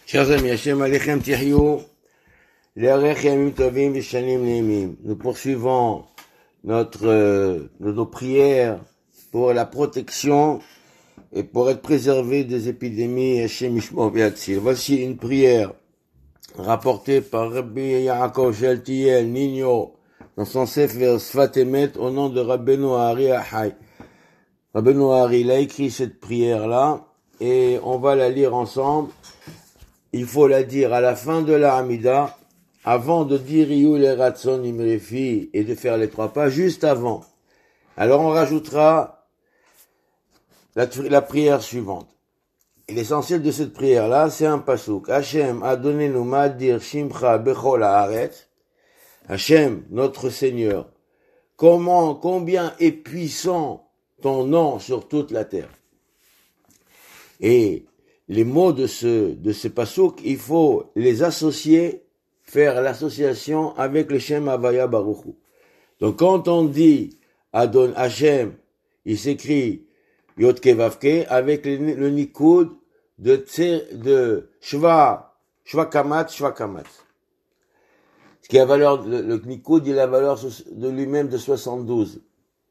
Chers amis, Hashem Alechem Tihyou, Le'arech Yamim Tovim V'Shanim Ne'imim. Nous poursuivons nos prières pour la protection et pour être préservés des épidémies Hashem Yishmor V'Yatzil. Voici une prière rapportée par Rabbi Yaakov Shaltiel Nino dans son Sefer Sfat Emet au nom de Rabbeinu Hari Ahai. Rabbeinu Hari, il a écrit cette prière-là et on va la lire ensemble. Il faut la dire à la fin de la Hamida, avant de dire Iyu le Ratson Imrefi et de faire les trois pas, juste avant. Alors on rajoutera la prière suivante. Et l'essentiel de cette prière-là, c'est un pasouk. Hashem adonenu ma'adir shimcha bechol haaretz. Hashem, notre Seigneur, combien est puissant ton nom sur toute la terre. Et les mots de ce pasouk, il faut les associer, faire l'association avec le Shem Havaya Baruch Hu. Donc quand on dit Adon Hashem, il s'écrit Yod Ke Vav Ke avec le Nikoud de Shva Kamat. Ce qui a valeur, le Nikoud, il a la valeur de lui-même de 72.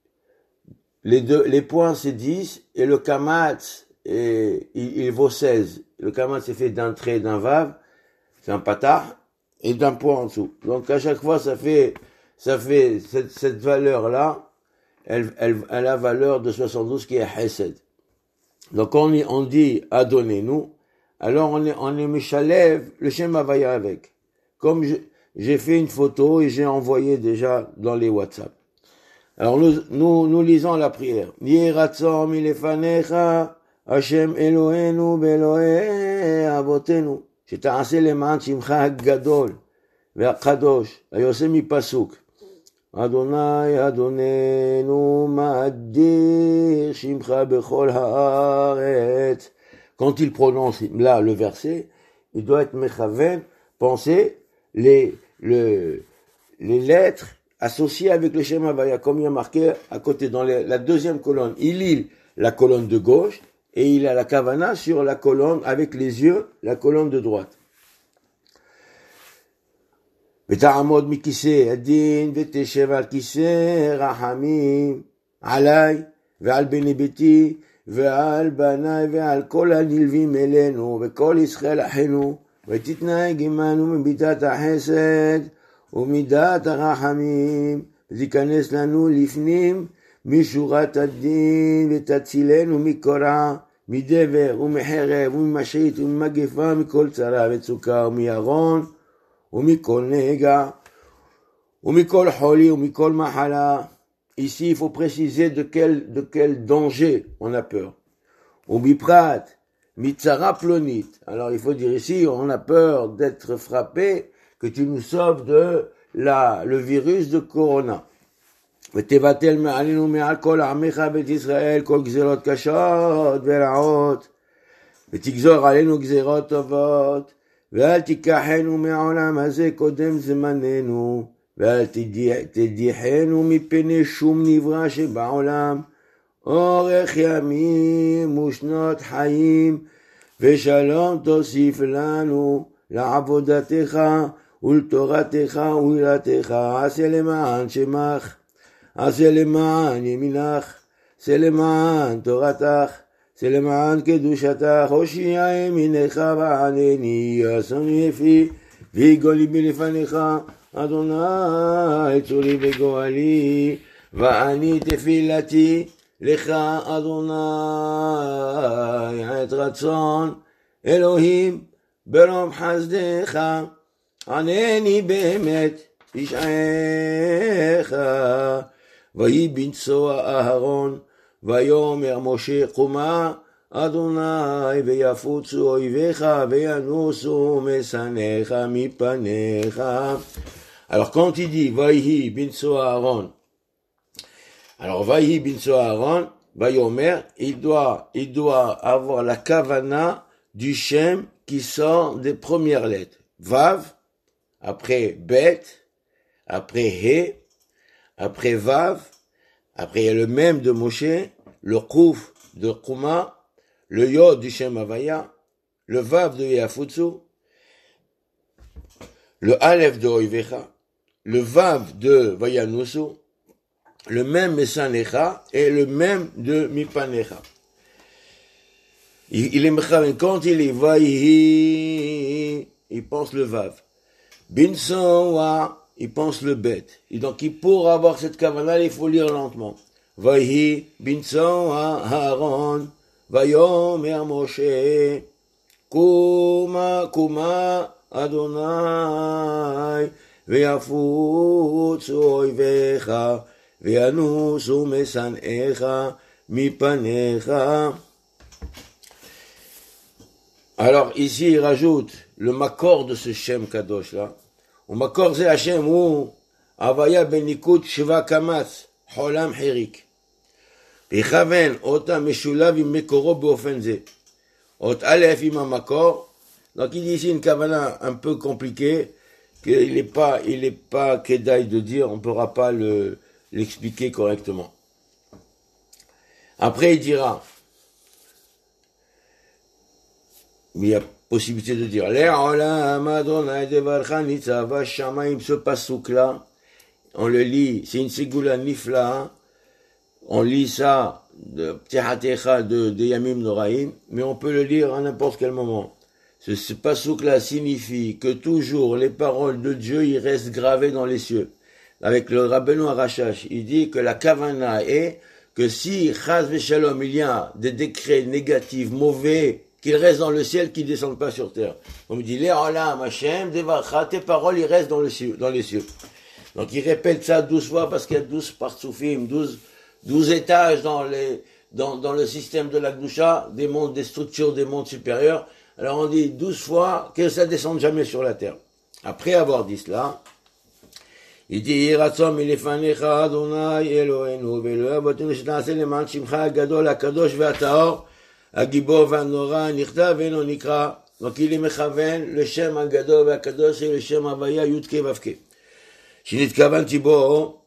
Les points c'est 10 et le Kamat, et il vaut 16. Le kamat c'est fait d'un trait, d'un vav, c'est un patah, et d'un point en dessous. Donc à chaque fois, ça fait cette valeur-là, elle a valeur de 72 qui est Hesed. Donc on dit Adonenu, alors on est Meshalev, le Shem Havaya avec. Comme j'ai fait une photo et j'ai envoyé déjà dans les WhatsApp. Alors nous lisons la prière. Yeh ratzon milefanecha, Hashem Elohenu Be'Elohei Avotenu, שתעשה למען שמך הגדול והקדוש, היוצא מפסוק, אדוני אדוננו מאדיר שמך בכל הארץ. Quand il prononce là le verset, il doit être mechaven, penser les lettres associées avec le Shem Havaya, comme il y a marqué à côté dans la deuxième colonne. Il lit la colonne de gauche, et il a la kavana sur la colonne, avec les yeux, la colonne de droite. ותעמוד מכיסא הדין ותשב על כיסא רחמים עליי ועל בני ביתי ועל בניי ועל כל הנלווים אלינו וכל ישראל אחינו ותתנהג עמנו ממידת החסד ומידת הרחמים ותיכנס לנו לפנים משורת הדין ותצילנו מקורע מדבר ומחרב וממשית וממגפה מכל צרה וצוקה ומירון ומכל נגע ומכל חולי ומכל מחלה. Ici, il faut préciser de quel danger on a peur. ומפרט מצרה פלונית. Alors, il faut dire ici, on a peur d'être frappé, que tu nous sauves de le virus de Corona. ותבטל מעלינו מעל כל עמך בית ישראל כל גזירות קשות ורעות ותגזור עלינו גזירות טובות ואל תיקחנו מהעולם הזה קודם זמננו ואל תדיחנו מפני שום נברא שבעולם אורך ימים ושנות חיים ושלום תוסיף לנו לעבודתך ולתורתך ולתך עשה למען שמך עשה למען ימינך, עשה למען תורתך, עשה למען קדושתך, הושיע ימינך וענני, אסון יפי, ויגאלי בלפניך, אדוני צורי וגואלי, ואני תפילתי לך, אדוני, עת רצון, אלוהים, ברוב חסדך, ענני באמת, ישעך, ויהי בנשוא אהרון, ויאמר משה קומה, אדוני, ויפוצו אויביך, וינוסו משנאיך מפניך. Alors quand il dit ויהי בנשוא אהרון, alors ויהי בנשוא אהרון, ויאמר, il doit avoir la kavana du Shem qui sort des premières lettres. Vav, après Bet, après He, après Vav, après il y a le Mem de Moshe, le Kouf de Kouma, le Yod du Shem Havaya, le Vav de Yafutsu le Aleph de Oivecha, le Vav de Vayanusu, le même Mesanecha et le même de Mipanecha. Il est mechaven, quand il est Vaihi, il pense le Vav. Binsoa, il pense le Bet. Et donc, pour avoir cette kavana, il faut lire lentement. Vaihi, Binsoa, Aaron, Vayomer Moshe, Kuma, Kuma, Adonai, Ve'afutzu oivecha, Ve'anusu mesanecha, Mipanecha. Alors, ici, il rajoute le makor de ce Shem Kadosh là. Au makor, c'est Hashem ou Avaya benikut Sheva Kamatz, Holam Hirik. Pichaven, Ota Meshulav im Mekoro beofen ze. Ot Aleph im makor. Donc, il dit ici une kavana un peu compliquée, qu'il n'est pas kedaï de dire, on ne pourra pas l'expliquer correctement. Après, il dira, mais il y a possibilité de dire, ce passouk-là, on le lit, c'est une ségoula nifla, on lit ça de Ptihatecha de Yamim Noraim, mais on peut le lire à n'importe quel moment. Ce passouk-là signifie que toujours les paroles de Dieu, ils restent gravées dans les cieux. Avec le Rabbeinu Arachash, il dit que la kavana est que si, chaz v'shalom, il y a des décrets négatifs, mauvais, qu'ils restent dans le ciel, qu'ils ne descendent pas sur terre. On me dit, Le'olam Hashem, devarcha, tes paroles, ils restent dans les cieux. Donc il répète ça 12 fois parce qu'il y a 12 partsoufim, 12 étages dans le système de la Gdusha, des mondes, des structures, des mondes supérieurs. Alors on dit 12 fois que ça ne descende jamais sur la terre. Après avoir dit cela, il dit, Yiratzom milefanecha Adonai Eloheinu ve'lo avotenu shena'aseh leman shimcha hagadol hakadosh ve'atahor hagibor ve'anora nichtav ve'eno nikra. Donc il est mechaven, le Shem hagadol ve'akadosh et le Shem havaya yudke vavke. Shinitkavanti bo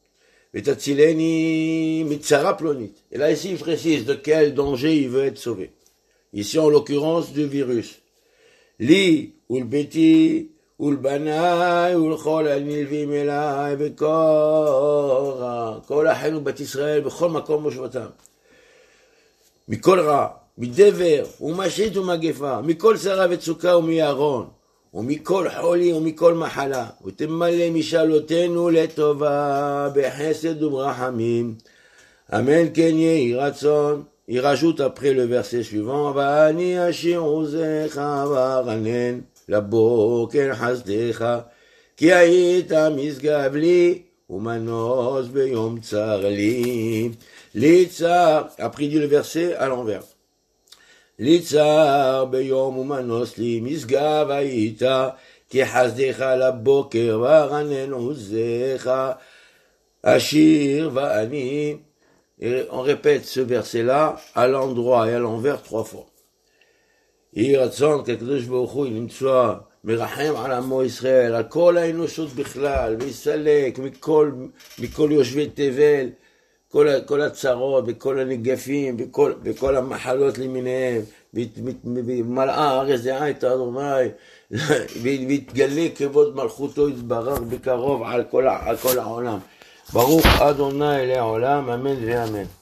ve'tatzileni mitzara plonit. Et là ici il précise de quel danger il veut être sauvé. Ici, en l'occurrence, du virus. Li, ul beti, ul banai, ul chol al-nilvim elai, bekora, kol achenu bat Israël, bechol makom moshvatam. Mikol ra, midever, umashit umagefa, mikol sara vetsuka umiyaron, umikol choli, umikol mahala, utemale mishalotenu letova, bechesed umrachamim. Amen, kenye, iratzon. Il rajoute après le verset suivant, Va'ani ashiruzecha va'ranen, laboker hasdecha, ki hayita misgav li, umanos beyom tsar li. Litzar, après il dit le verset à l'envers. Litzar beyom umanos li, misgav hayita, ki hasdecha laboker va'ranen uzecha, ashir va'ani. Et on répète ce verset-là à l'endroit et à l'envers 3 fois. יהי רצון כקדוש ברוך הוא למצוא מרחם על עמו ישראל, על כל האנושות בכלל, ויסלק מכל יושבי תבל, כל הצרות וכל הנגפים וכל המחלות למיניהם, ומלאה הארץ דעה את אדוני, ויתגלה כבוד מלכותו יתברך בקרוב על כל העולם. ברוך אדוני לעולם, אמן ואמן.